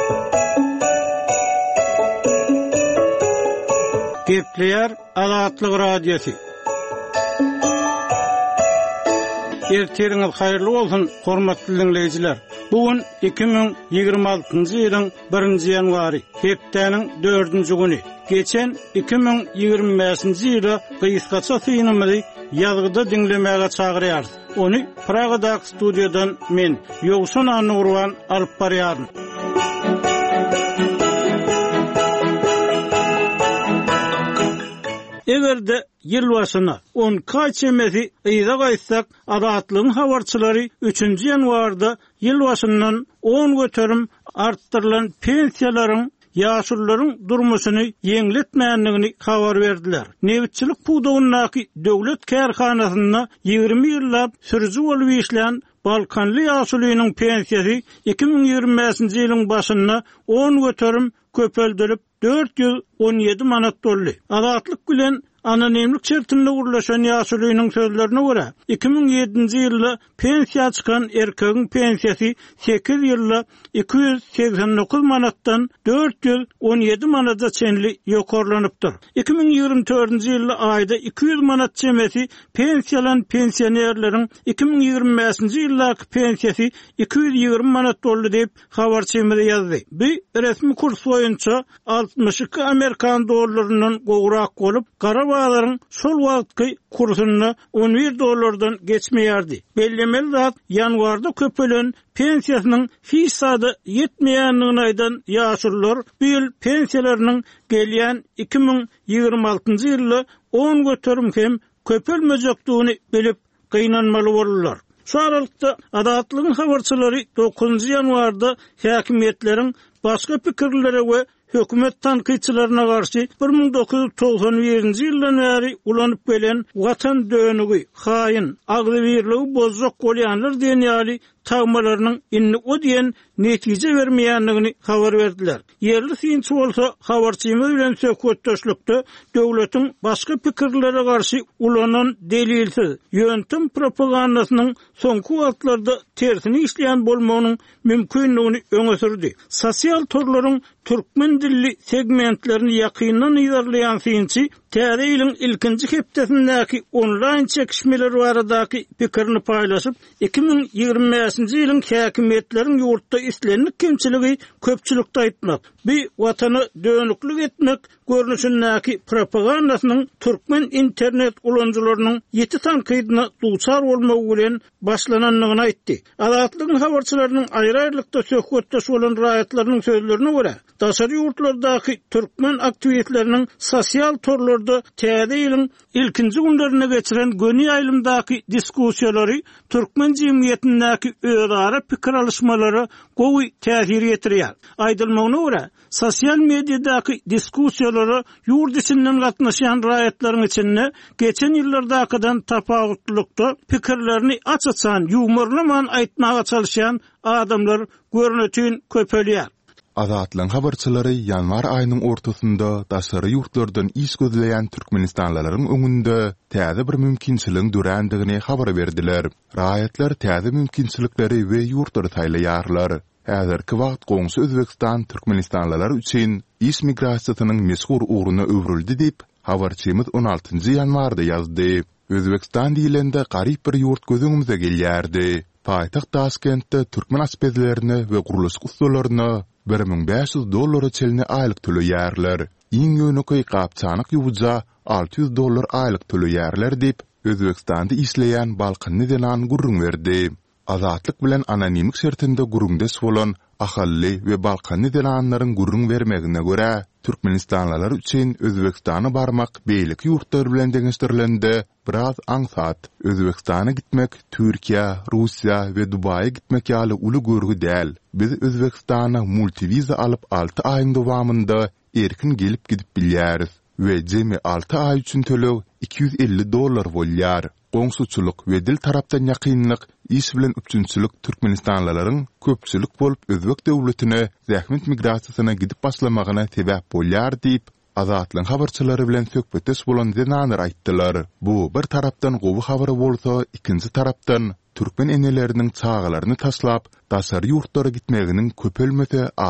Gepleyer Azatlyk Radiosu. Erteriňiz haýyrly bolsun, hormatly dinleýijiler. Bugün 2026-njy ýylyň 1-nji ýanwary, hepdeniň 4-nji güni. Geçen 2025-nji ýyla gysgaça synymyzy ýazgyda dinlemäge çagyrýar. Onu Pragadaky studiýadan men Ýogsun Anurwan alyp barýarym. Egerde ýyl başyna 10 kaçemesi ýyla gaýtsak, Azatlygyň habarçylary 3-nji ýanwarda ýyl başyndan 10 göterim artdyrylan pensiýalaryň ýaşullaryň durmuşyny ýeňletmänligini habar berdiler. Nebitçilik puwdagyny döwlet kärhanasyna 20 ýyllap sürüji bolup işleýän Balkanly ýaşulynyň pensiýasy 2025-nji ýylyň başynda 10 göterim köpeldirip 417 manat boldy. Azatlyk bilen anonimlik şertinde gurlaşan ýaşulynyň sözlerine görä 2007-nji ýylda pensiýa çykan erkegiň pensiýasy 8 ýylda 289 manatdan 417 manata çenli ýokarlanypdyr. 2024-nji ýylda aýda 200 manat çemesi pensiýalan pensionerleriň 2025-nji ýyldaky pensiýasy 220 manat boldy diýip habarçymyz ýazdy. Bu resmi kurs boýunça 62 Amerikan dollarynyň gowrak bolup, Qarabağların sol wagtky kursuna $11 geçmeýärdi. Bellemeli zat ýanwarda köpelen pensiýasynyň fisady ýetmeýänligini aýdan ýaşullar bu ýyl pensiýalarynyň gelýän 2026-njy ýylda 10 göterim hem köpelmejekdigini bilip gynanmaly bolurlar. Şu aralykda Azatlygyň habarçylary 9-njy ýanwarda häkimetleriň başga pikirlere we hökümet tanqidçilerine karşı 1991-nji ýyldan bäri ulanyp gelen watan dönügi, haýyn, agzybirligi bozjak bolýanlar diýen ýaly tagmalarynyň inni o diýen netije bermeýänligini habar berdiler. Yerli synçy bolsa habarçymyz bilen söhbetdeşlikde döwletiň başga pikirlere karşı ulanan delilsiz ýöntem propagandasynyň soňky wagtlarda tersini işleýän bolmagynyň mümkinligini öňe sürdi. Sosial torlaryň türkmen dilli segmentlerini ýakyndan ýerleýän synçy täze ýylyň ilkinji hepdesindäki online çekişmeler baradaky pikirini paýlaşyp 2025-nji ýylyň häkimetleriň ýurtda islenlik kemçiligi köpçülikde aýtmak, bu watany dönüklik etmek görnüşindäki propagandasynyň türkmen internet ulanjylarynyň ýeti tankydyna duçar bolmagy bilen başlananlygyny aýtdy. Azatlygyň habarçylarynyň aýry-aýrylykda söhbetdeş bolan raýatlarynyň sözlerine görä, daşary ýurtlardaky türkmen aktiwistleriniň sosial torlarda täze ýylyň ilkinji günlerine geçiren göni ýaýlymdaky diskussiýalary türkmen jemgyýetindäki özara pikir alışmalary gowy täsir ýetirýär. Aýdylmagyna görä, sosial mediadaky diskussiýalary ýurt içinden gatnaşan raýatlaryň içinde geçen ýyllardakydan tapawutlykda pikirlerini açaçan, ýumorlaman aýtmaga çalışan adamlar görnetin köpelýär. Azatlyň habarçylary ýanwar aýynyň ortasynda daşary ýurtlardan iş gözleýän türkmenistanlylaryň öňünde täze bir mümkinçilik dürändigini habar berdiler. Raýatlar täze mümkinçilikleri we ýurtları taýlaýarlar. Häzirki wagt goňsy Özbekistan türkmenistanlylary üçin iş migrasiýasynyň meşhur uğruna öwrüldi diýip habarçymyz 16-njy ýanwarda ýazdy. Özbekistan diýilende garyp bir ýurt gözüňimize gelýärdi. Paýtaxt Taşkentde türkmen aspezlerini we guruluş ustalaryny $1500 çelini aýlyk töleýärler. Iň ýöneky gapçanyk ýuwja $600 aýlyk töleýärler diýip Özbekistanda işleýän Balkanly denan gurrun berdi. Azatlyk bilen anonimlik şertinde gurrundes bolan ahally we Balkanly denanlaryň gurrun bermegine görä Türkmenistanlylar üçin Özbekistana barmak beýlik ýurtlar bilen deňeşdirilende biraz aňsat. Özbekistana gitmek Türkiýe, Russiýa we Dubaýa gitmek ýaly uly görgü däl. Biz Özbekistana multiviza alyp 6 aýyň dowamında erkin gelip gidip bilýäris we jemi 6 aý üçin tölew $250 bolýar. Goňsuçuluk we dil tarapdan ýakynlyk iş bilen üçünçülük Türkmenistanlylaryň köpçülik bolup Özbek döwletine zähmet migrasiýasyna gidip başlamagyna sebäp bolýar diýip Azatlyň habarçylary bilen söhbetdeş bolan denanlar aýtdylar. Bu bir tarapdan gowy habary bolsa, ikinji tarapdan türkmen eneleriniň çağalaryny taşlap, daşary ýurtlara gitmeginiň köpelmese